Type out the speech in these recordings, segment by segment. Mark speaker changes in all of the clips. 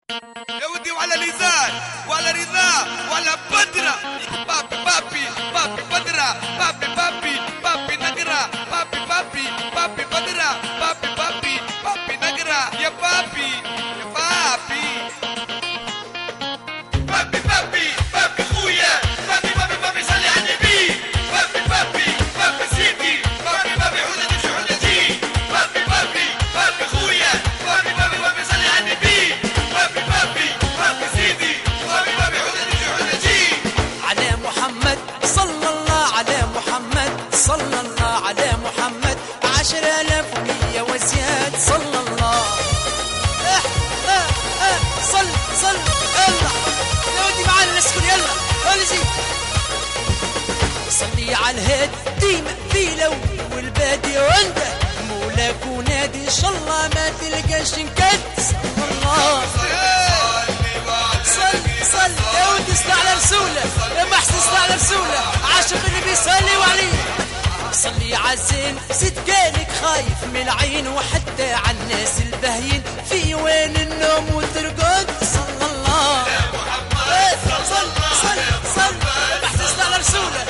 Speaker 1: يا ودي وعلى لسان وعلى رضا وعلى بدرة. بابي بابي بابي بدرة، بابي بابي بابي نقرة، بابي بابي بابي بدرة، بابي بابي بابي نقرة. يا بابي يا بابي بابي بابي بابي خويا، بابي بابي بابي صلي على النبي، بابي بابي بابي سيدي، بابي بابي حودتي في حودتي، بابي بابي بابي خويا، بابي بابي بابي صلي على النبي، بابي بابي بابي سيدي، بابي بابي حودتي في حودتي.
Speaker 2: على محمد صلى الله، على محمد صلى الله، على محمد 10,100 وزياد صلى الله. صل صل يلا يا ودي معانا نسكن يلا ولجي. صلي على الهادي ديما في الاول والبادي وعنده مولاك ونادي ان شاء الله ما تلقاش نكد. صلى الله صل صل يا ودي اصلع على رسوله، يا محسن اصلع على رسوله، عاشق اللي بيصلي وعليه. صلي عالزين زيد كانك خايف من العين، وحتى على الناس البهين في وين النوم وترقد. صلى الله صل صل صل صل محسن اصلع على رسوله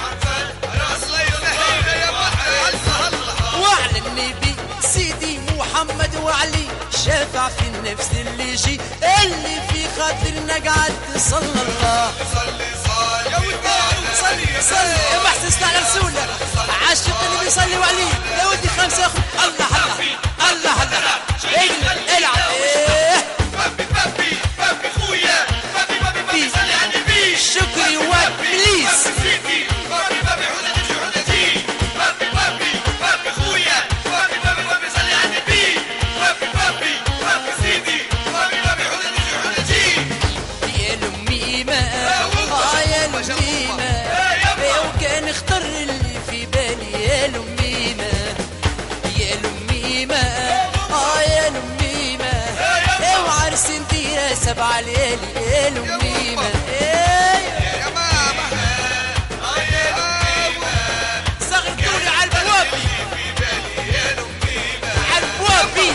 Speaker 2: وعلى النبي سيدي محمد وعلي، شافع في النفس اللي يجي اللي في خاطرنا قعد. صلى الله يا ودي صلي صلي يا محسن اصلع على رسوله، عاشق اللي بيصلي وعليه. يا ودي خمسه يا اخو الله الله الله الله العب
Speaker 1: بابي بابي بابي خويا، بابي بابي بابي صلي على النبي،
Speaker 2: شكري وابليس
Speaker 1: سيدي، بابي بابي حودتي في حودتي، بابي بابي بابي خويا، بابي بابي بابي صلي على النبي، بابي بابي بابي سيدي، بابي بابي حودتي في حودتي.
Speaker 2: يا لميمة يا لميمة وكان اختار اللي في بالي. يا لميمة يا لميمة يا لميمة وعرس نديرها 7 ليالي. يا لميمة
Speaker 1: يا ماما يا لميمة
Speaker 2: صغرتوني على البوابي
Speaker 1: يا لميمة
Speaker 2: على البوابي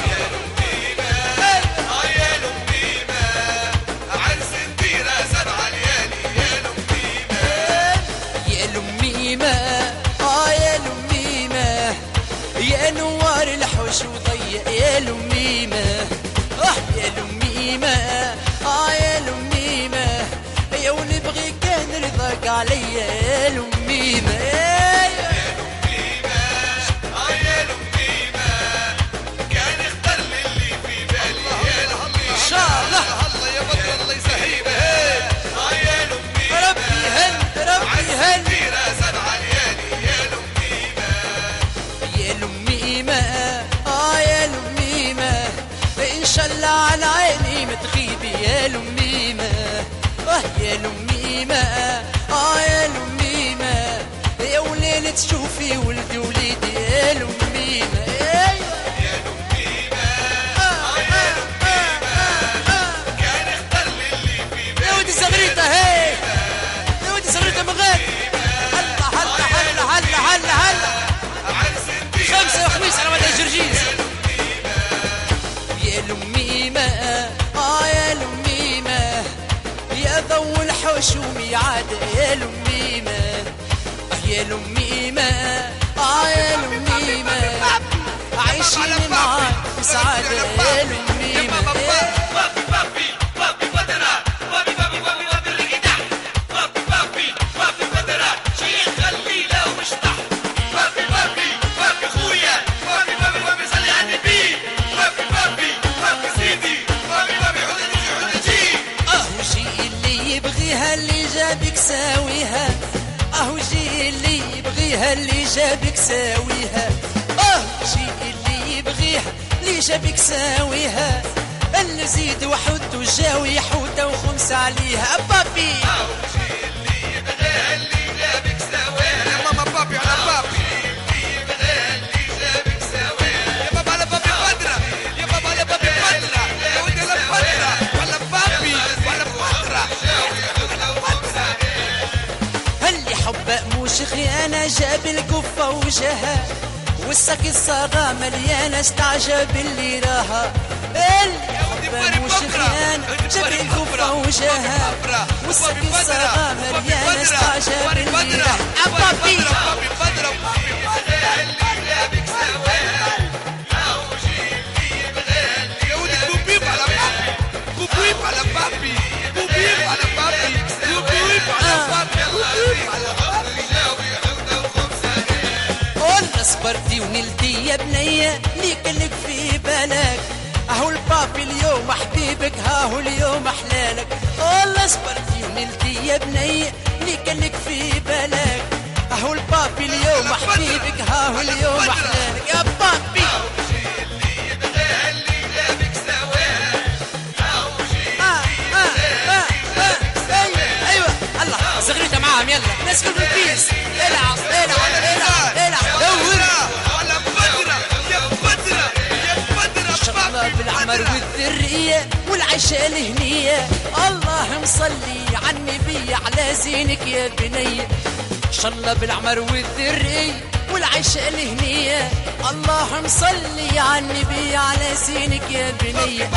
Speaker 1: يا لميمة عرس نديرها 7 ليالي. يا لميمة
Speaker 2: يا لميمة يا نوار الحوش وضيق. يا لميمة يا لميمة يا لميمة يا ونبغي كان رضاك عليا. يا لميمة
Speaker 1: يا لميمة كان اختار لي اللي في بالي. يا لميمة
Speaker 2: ان شاء الله
Speaker 1: الله يا بدر الله يسهيبه. يا لميمة
Speaker 2: ربي يهن ربي يهن.
Speaker 1: نديرها 7 ليالي.
Speaker 2: يا
Speaker 1: يا لميمة
Speaker 2: لميمة يا لميمة ان شاء الله على عيني ما تغيبي. يا لميمة يا لميمة يا لميمة يا وليلة تشوفي ولدي وليدي. يا لميمة
Speaker 1: يا لميمة كان اختار لي اللي في بالي.
Speaker 2: يا ودي صغريته هي يا ودي صغريته مغاد. هلا هلا هلا هلا هلا هلا
Speaker 1: عرس نديرها
Speaker 2: 5 وخميس على مدى جرجيس. يا لميمة يا لميمة يا ضو الحوش وميعاد. يا لميمة يا لميمة يا لميمة عايشين معاك في سعادة. يا لميمة
Speaker 1: بابي بابي بابي بدرة، بابي بابي بابي بابي الرقدة، بابي بابي بابي بدرة شيخ الليلة ومشطح، بابي بابي بابي خويا، بابي بابي بابي صلي على النبي، بابي بابي بابي سيدي، بابي بابي حودتي في حودتي.
Speaker 2: جي اللي يبغيها اللي جابك ساويها. جي اللي يبغيها اللي جابك ساويها. جي اللي يبغيها اللي جابك ساويها. اللي زيد وحد وجاوي حوته وخمس عليها. بابي
Speaker 1: اللي يبغيها اللي جابك سواها. يا ماما بابي على بابي اللي يبغيها اللي جابك سواها. يا بابا على بابي بدرة، يا بابا على بابي بدرة، يا ودي على بدرة ولا بابي ولا بدرة.
Speaker 2: اللي حب موش خيانة جاب القفة وجهها، والسك الصاغة مليانة استعجب اللي راها. اللي حب موش خيانة وجهها والسكي الصغا مليانة استعجاب الليلة عبابي صبرتي ونلتي يا بنية ليك اللي في بالك اهو البابي اليوم حبيبك هاهو اليوم احلالك والله صبرتي ونلتي يا بنية ليك اللي في بالك اهو البابي اليوم حبيبك هاهو اليوم احلالك يا بابي ايوه الله صغريتها معاهم يلا الناس كل بالبيس العب العب العب العب دور بالعمر والذرية والعشاء الهنية الله مصلي على النبي على زينك يا بنية إن شاء الله بالعمر والذرية والعشاء الهنية الله مصلي على النبي على زينك يا بنية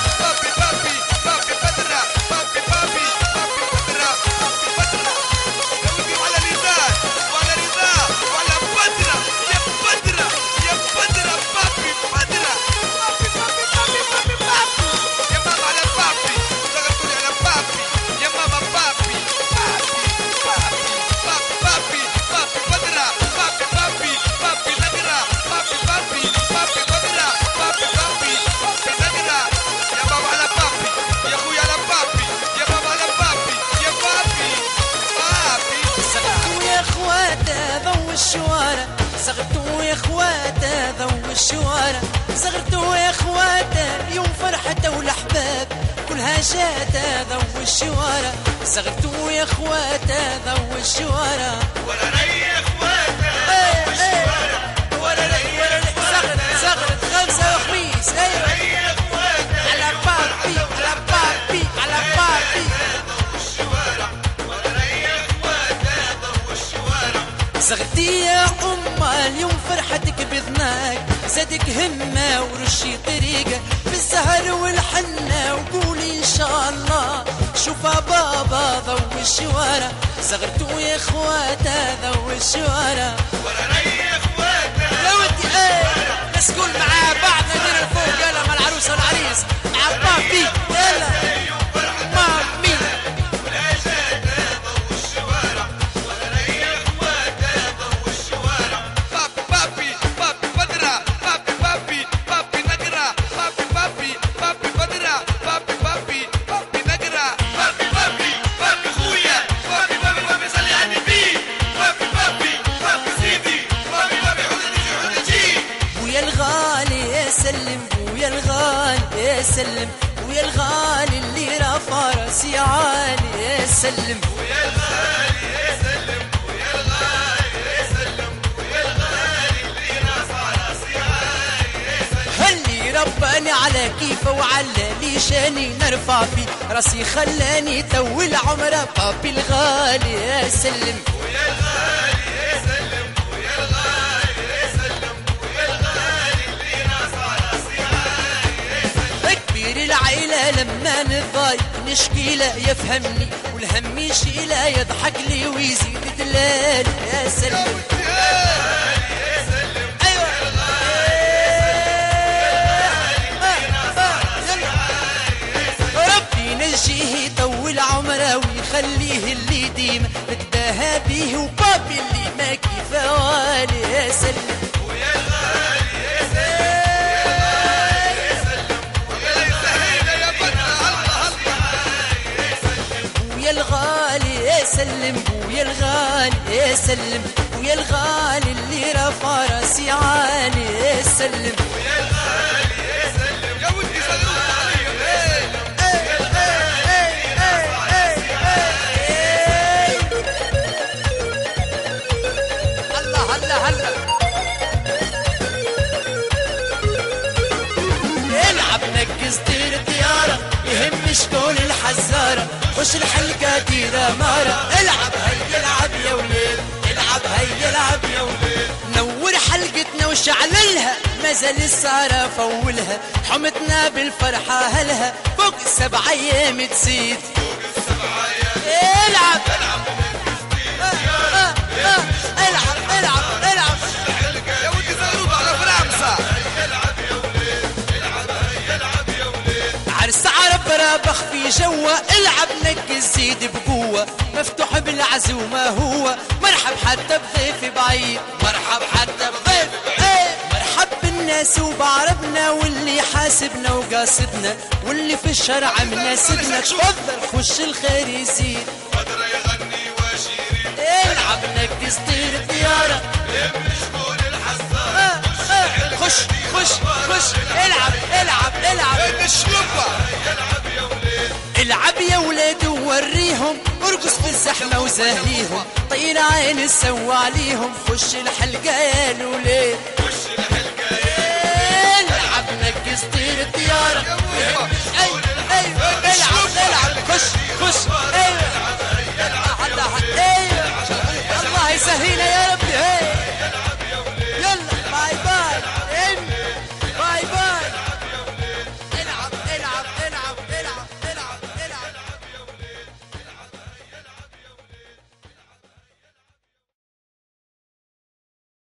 Speaker 2: صغرتوا يا اخواته ذو الشوارع صغرتوا يا اخواته يوم فرحته والاحباب كلها جاته ذو الشوارع صغرتوا يا اخواته ذو الشوارع
Speaker 1: ولا ري يا اخواته ذو الشوارع ولا ري
Speaker 2: صغرت خمسة وخميس ايوه
Speaker 1: ري يا اخواته
Speaker 2: على بابي على بابي على بابي
Speaker 1: ذو الشوارع ولا ري يا اخواته ذو الشوارع
Speaker 2: صغرتي يا اليوم فرحتك بذناك زادك همة ورشي طريقة بالسهر والحنة وقولي إن شاء الله شوفها بابا ضو الشوارع صغرتوا يا إخواته ضو الشوارع
Speaker 1: ولا ري يا إخواته
Speaker 2: لو أنت ناس كل معاه بعض ندير الفوق يلا مع العروس والعريس مع بابي يلا مامي سلم ويا الغالي اللي رفع راسي عالي يا سلم
Speaker 1: ويا الغالي يا سلم ويا الغالي يا سلم ويا الغالي اللي رفع راسي عالي يا سلم
Speaker 2: اللي رباني على كيفه وعلى لي شاني نرفع في راسي خلاني طول عمره بابي الغالي يا سلم
Speaker 1: ويا الغالي يا سلم ويا الغالي يا سلم ويا الغالي اللي رفع راسي عالي
Speaker 2: كبير العيلة لما نضايق نشكي له يفهمني والهم يشيله يضحك لي ويزيد دلال يا سلم
Speaker 1: يا سلم
Speaker 2: ايوه ربي نجيه يطول عمره ويخليه اللي ديما نتباهى بيه وبابي اللي ما كيفه والي يا سلم
Speaker 1: ويا الغالي يا سلم
Speaker 2: ويا الغالي يا سلم ويا الغالي يا سلم ويا الغالي اللي رفع راسي عالي يا سلم
Speaker 1: ويا الغالي يا سلم يا ودي سلم
Speaker 2: الله هلا هلا العب نقص طير طيارة يهمش كون الحزارة وش الحلقة ديرة مارة العب هيا العب يا وليل العب هيا العب يا وليل نور حلقتنا وشعللها مازال السهرة فولها حمتنا بالفرحة هلها فوق 7 أيام تزيد العب العب العب
Speaker 1: يا ودي زغلوط على فرنسا.
Speaker 2: عرس عرب رابخ في جوا، العب نقز زيد بقوة، مفتوح بالعزومة هو، مرحب حتى بضيف بعيد، مرحب حتى بضيف مرحب بالناس وبعربنا، واللي حاسبنا وقاصدنا، واللي في الشرع مناسبنا، تفضل خش الخير يزيد.
Speaker 1: بدر يغني وشيرين،
Speaker 2: العب نقز طير طيارة،
Speaker 1: شكون الحصان،
Speaker 2: خش خش خش العب العب العب
Speaker 1: الشلوبة.
Speaker 2: العب يا ولاد ووريهم، ارقص في الزحمة وزاهيهم، طير عين سوى عليهم، خش الحلقة يا الولاد،
Speaker 1: وش الحلقة
Speaker 2: العب نقز طير طيارة.